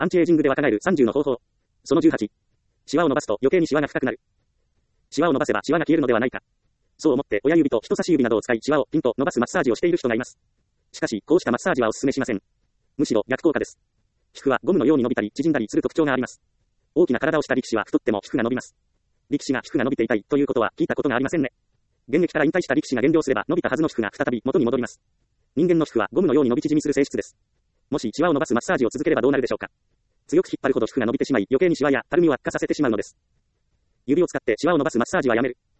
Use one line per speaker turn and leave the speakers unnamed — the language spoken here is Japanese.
アンチエイジングで若返る30の方法。その18。シワを伸ばすと余計にシワが深くなる。シワを伸ばせばシワが消えるのではないか。そう思って親指と人差し指などを使いシワをピンと伸ばすマッサージをしている人がいます。しかし、こうしたマッサージはお勧めしません。むしろ逆効果です。皮膚はゴムのように伸びたり縮んだりする特徴があります。大きな体をした力士は太っても皮膚が伸びます。力士が皮膚が伸びていたいということは聞いたことがありませんね。現役から引退した力士が減量すれば伸びたはずの皮膚が再び元に戻ります。人間の皮膚はゴムのように伸び縮みする性質です。もしシワを伸ばすマッサージを続ければどうなるでしょうか。強く引っ張るほど皮膚が伸びてしまい余計にシワやたるみを悪化させてしまうのです。指を使ってシワを伸ばすマッサージはやめる。